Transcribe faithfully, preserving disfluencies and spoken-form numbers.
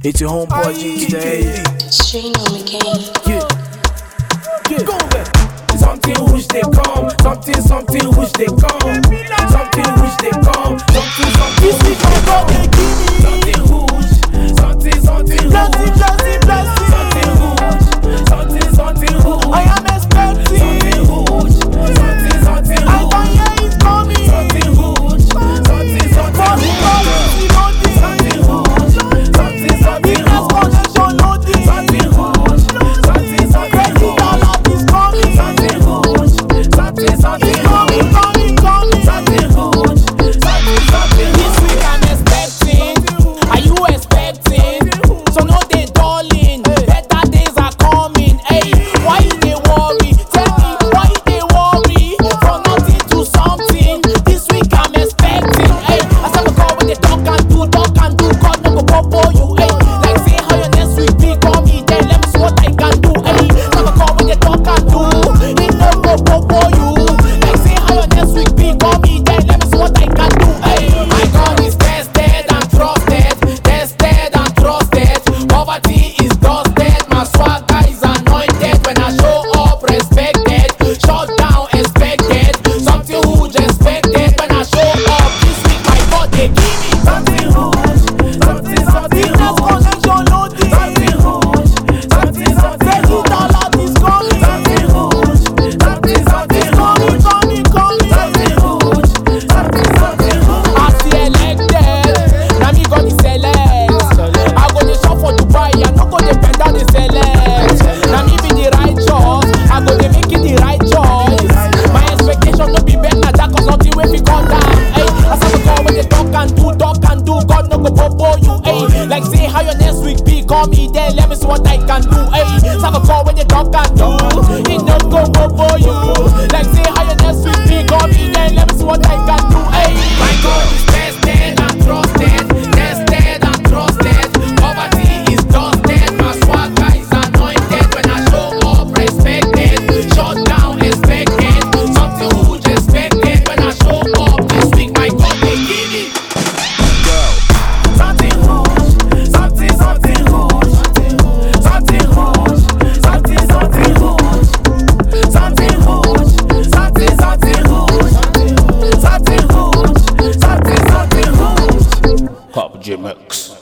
It's your homeboy G today. Strain on the game. Yeah, yeah. Go there. Something which they come, something, something which they come, something which they come, something, something. This week I got the gimme. Something which, something, something. Blessing, blessing, blessing. Something which, something, something which. I am expecting. Something which, something, something which. I don't hear it's coming. Something which, something, something which. Something which, something, something which. Connection loading. Something which, something, something which. Dollar is coming. Something which, something, something coming, coming, coming. Something which, something, something. This week I'm expecting. Are you expecting? So no they darling. Better days are coming. Hey, why they worry? Tell me why they worry? From nothing to something. This week I'm expecting. Hey, I said call when they talk and do, talk and do. God no go popo you. Hey, like say how your next week be. Call me then let me see what I can do. Hey, I said call when they talk and do. It no go popo you. Like say how your next week be. Call me then let me see what I can do. Hey, my God is tested and trusted, tested and trusted. Poverty is dusted. My swagger is anointed. When I show up, respected. Shut down, expected. Something huge expected. When I show up this week, my God they give me Something which, something, something business which. connection loading. Something which, something, something Thirty which. dollar is coming. Something which, something, something Coming, which. coming, coming. Something which, something, something which. I see elected. Now me go the select. I go the shop for Dubai. I no go the bend down the select. Now me be the right choice. I go the make it the right choice. My expectation no be better than cause nothing wey fi come down. Hey, I saw the call when they talk and do, talk and do. God no go popo you. Hey, like say how your next week be. Call me then let me see what I can do. Hey, saw the call when they talk and do. It no go popo you. Like say how your next week be. Call me then let me see what I can do. Hey, my God is tested and trusted, tested and trusted. Poverty is dusted. My swagger is anointed. When I show up, respected. Shut down, expected. Something huge expected. When I show up this week, my God they give me. Something which, something, something which. Something which, something, something which. Something which, something, something which. Something which, something, something which. Pop J Mix.